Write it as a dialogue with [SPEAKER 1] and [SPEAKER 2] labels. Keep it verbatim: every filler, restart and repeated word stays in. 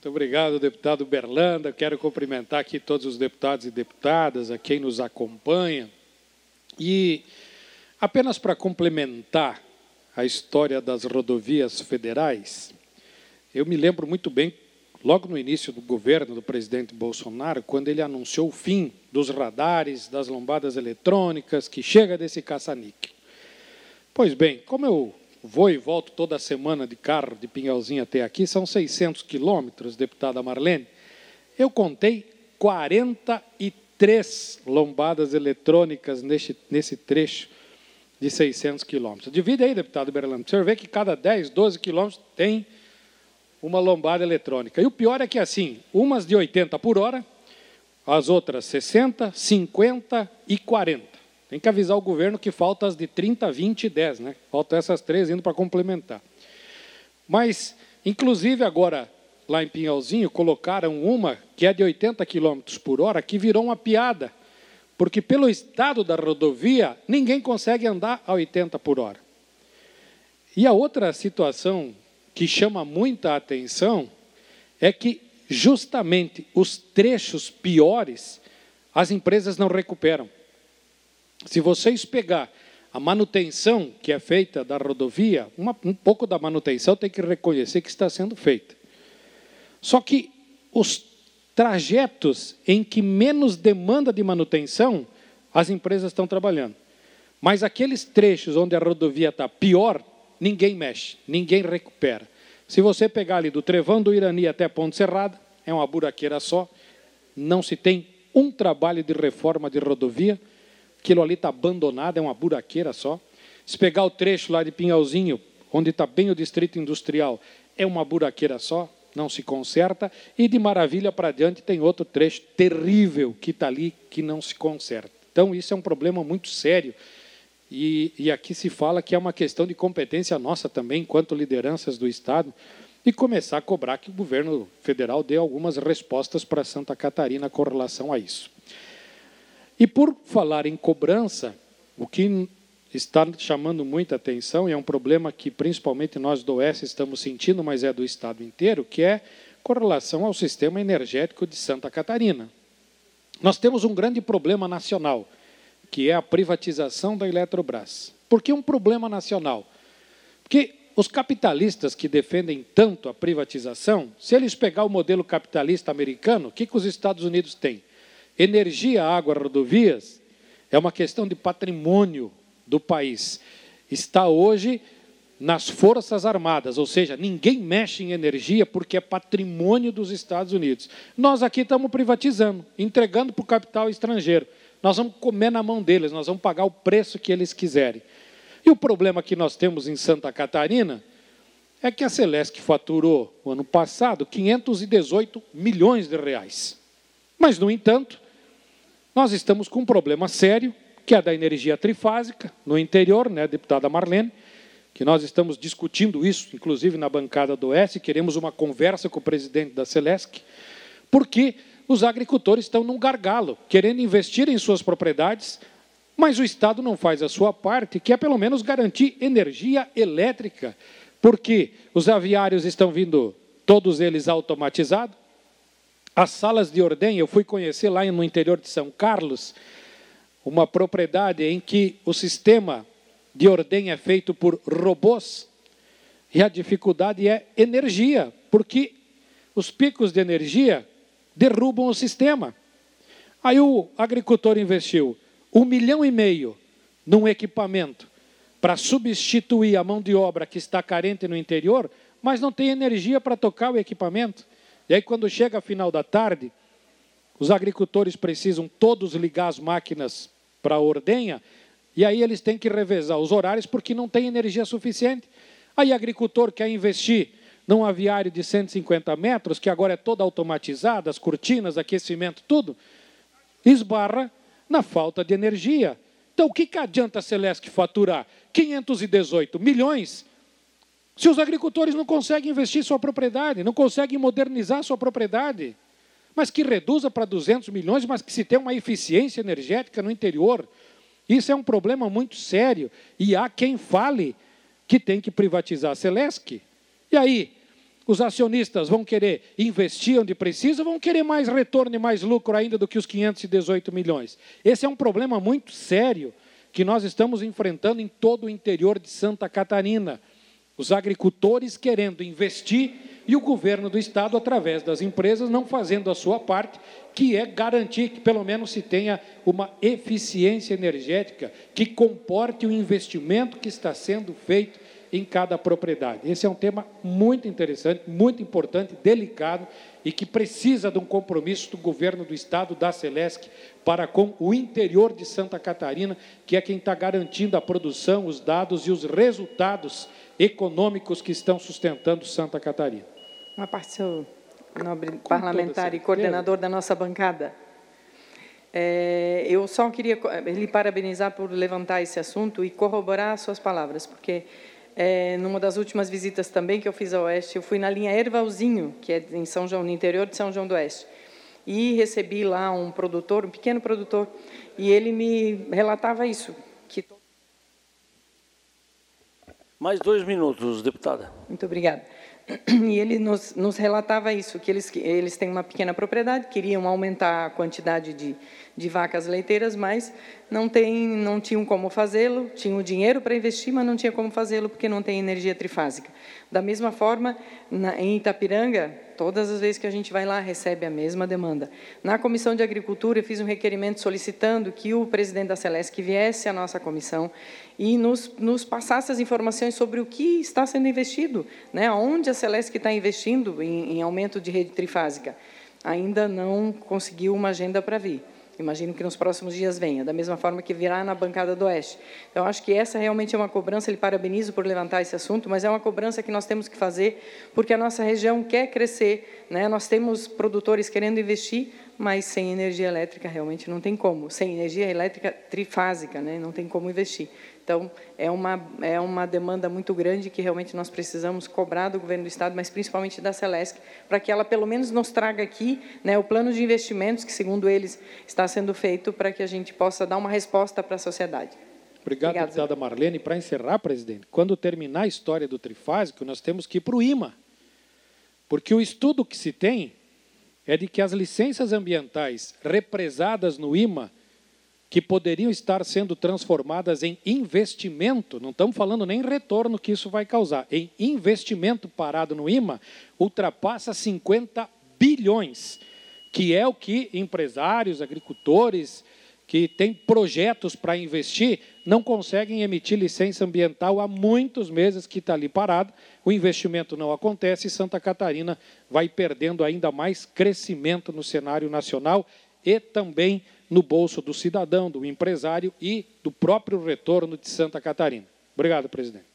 [SPEAKER 1] Muito obrigado, deputado Berlanda. Quero cumprimentar aqui todos os deputados e deputadas, a quem nos acompanha. E apenas para complementar a história das rodovias federais, eu me lembro muito bem, logo no início do governo do presidente Bolsonaro, quando ele anunciou o fim dos radares, das lombadas eletrônicas, que chega desse caça-níquel. Pois bem, como eu vou e volto toda semana de carro de Pinhalzinho até aqui, são seiscentos quilômetros, deputada Marlene, eu contei quarenta e três lombadas eletrônicas nesse, nesse trecho de seiscentos quilômetros. Divide aí, deputado Berlando, você vê que cada dez, doze quilômetros tem uma lombada eletrônica. E o pior é que, assim, umas de oitenta por hora, as outras sessenta, cinquenta e quarenta. Tem que avisar o governo que falta as de trinta, vinte e dez, né? Faltam essas três indo para complementar. Mas, inclusive, agora, lá em Pinhalzinho, colocaram uma que é de oitenta quilômetros por hora, que virou uma piada, porque pelo estado da rodovia, ninguém consegue andar a oitenta por hora. E a outra situação que chama muita atenção é que, justamente, os trechos piores, as empresas não recuperam. Se vocês pegar a manutenção que é feita da rodovia, uma, um pouco da manutenção tem que reconhecer que está sendo feita. Só que os trajetos em que menos demanda de manutenção, as empresas estão trabalhando. Mas aqueles trechos onde a rodovia está pior, ninguém mexe, ninguém recupera. Se você pegar ali do Trevão do Irani até Ponte Serrada, é uma buraqueira só, não se tem um trabalho de reforma de rodovia, aquilo ali está abandonado, é uma buraqueira só. Se pegar o trecho lá de Pinhalzinho, onde está bem o distrito industrial, é uma buraqueira só, não se conserta. E de Maravilha para adiante tem outro trecho terrível que está ali, que não se conserta. Então, isso é um problema muito sério. E, e aqui se fala que é uma questão de competência nossa também, enquanto lideranças do Estado, e começar a cobrar que o governo federal dê algumas respostas para Santa Catarina com relação a isso. E por falar em cobrança, o que está chamando muita atenção, e é um problema que principalmente nós do Oeste estamos sentindo, mas é do Estado inteiro, que é com relação ao sistema energético de Santa Catarina. Nós temos um grande problema nacional, que é a privatização da Eletrobras. Por que um problema nacional? Porque os capitalistas que defendem tanto a privatização, se eles pegar o modelo capitalista americano, o que, que os Estados Unidos têm? Energia, água, rodovias, é uma questão de patrimônio do país. Está hoje nas Forças Armadas, ou seja, ninguém mexe em energia porque é patrimônio dos Estados Unidos. Nós aqui estamos privatizando, entregando para o capital estrangeiro. Nós vamos comer na mão deles, nós vamos pagar o preço que eles quiserem. E o problema que nós temos em Santa Catarina é que a Celesc faturou, no ano passado, quinhentos e dezoito milhões de reais. Mas, no entanto, nós estamos com um problema sério, que é da energia trifásica, no interior, né, deputada Marlene, que nós estamos discutindo isso, inclusive na bancada do Oeste, queremos uma conversa com o presidente da Celesc, porque os agricultores estão num gargalo, querendo investir em suas propriedades, mas o Estado não faz a sua parte, que é pelo menos garantir energia elétrica, porque os aviários estão vindo, todos eles automatizados. As salas de ordenha, eu fui conhecer lá no interior de São Carlos, uma propriedade em que o sistema de ordenha é feito por robôs, e a dificuldade é energia, porque os picos de energia derrubam o sistema. Aí o agricultor investiu um milhão e meio num equipamento para substituir a mão de obra que está carente no interior, mas não tem energia para tocar o equipamento. E aí, quando chega a final da tarde, os agricultores precisam todos ligar as máquinas para a ordenha, e aí eles têm que revezar os horários porque não tem energia suficiente. Aí o agricultor quer investir num aviário de cento e cinquenta metros, que agora é todo automatizado, as cortinas, aquecimento, tudo, esbarra na falta de energia. Então, o que, que adianta a Celesc faturar quinhentos e dezoito milhões se os agricultores não conseguem investir em sua propriedade, não conseguem modernizar sua propriedade? Mas que reduza para duzentos milhões, mas que se tenha uma eficiência energética no interior. Isso é um problema muito sério. E há quem fale que tem que privatizar a Celesc. E aí, Os acionistas vão querer investir onde precisa, vão querer mais retorno e mais lucro ainda do que os quinhentos e dezoito milhões. Esse é um problema muito sério que nós estamos enfrentando em todo o interior de Santa Catarina. Os agricultores querendo investir e o governo do estado, através das empresas, não fazendo a sua parte, que é garantir que pelo menos se tenha uma eficiência energética que comporte o investimento que está sendo feito em cada propriedade. Esse é um tema muito interessante, muito importante, delicado e que precisa de um compromisso do governo do estado, da Celesc, para com o interior de Santa Catarina, que é quem está garantindo a produção, os dados e os resultados econômicos que estão sustentando Santa Catarina.
[SPEAKER 2] Uma parte, seu nobre parlamentar e coordenador da nossa bancada. É, eu só queria lhe parabenizar por levantar esse assunto e corroborar as suas palavras, porque é, numa das últimas visitas também que eu fiz ao Oeste, eu fui na linha Ervalzinho, que é em São João, no interior de São João do Oeste, e recebi lá um produtor, um pequeno produtor, e ele me relatava isso. Que...
[SPEAKER 3] Mais dois minutos, deputada.
[SPEAKER 2] Muito obrigada. E ele nos, nos relatava isso, que eles, eles têm uma pequena propriedade, queriam aumentar a quantidade de, de vacas leiteiras, mas não, tem, não tinham como fazê-lo, tinham dinheiro para investir, mas não tinha como fazê-lo porque não tem energia trifásica. Da mesma forma, na, em Itapiranga, todas as vezes que a gente vai lá, recebe a mesma demanda. Na Comissão de Agricultura, eu fiz um requerimento solicitando que o presidente da Celesc viesse à nossa comissão e nos, nos passasse as informações sobre o que está sendo investido, né? Onde a Celesc está investindo em, em aumento de rede trifásica. Ainda não conseguiu uma agenda para vir. Imagino que nos próximos dias venha, da mesma forma que virá na bancada do Oeste. Então, acho que essa realmente é uma cobrança, lhe parabenizo por levantar esse assunto, mas é uma cobrança que nós temos que fazer, porque a nossa região quer crescer, né? Nós temos produtores querendo investir, mas sem energia elétrica realmente não tem como. Sem energia elétrica trifásica, né? Não tem como investir. Então, é uma, é uma demanda muito grande que realmente nós precisamos cobrar do governo do Estado, mas principalmente da Celesc, para que ela, pelo menos, nos traga aqui, né, o plano de investimentos que, segundo eles, está sendo feito para que a gente possa dar uma resposta para a sociedade.
[SPEAKER 1] Obrigado, Obrigado deputada Marlene. Para encerrar, presidente, quando terminar a história do trifásico, nós temos que ir para o I M A, porque o estudo que se tem é de que as licenças ambientais represadas no I M A, que poderiam estar sendo transformadas em investimento, não estamos falando nem em retorno que isso vai causar, em investimento parado no I M A, ultrapassa cinquenta bilhões, que é o que empresários, agricultores, que têm projetos para investir, não conseguem emitir licença ambiental há muitos meses que está ali parado, o investimento não acontece e Santa Catarina vai perdendo ainda mais crescimento no cenário nacional e também no bolso do cidadão, do empresário e do próprio retorno de Santa Catarina. Obrigado, presidente.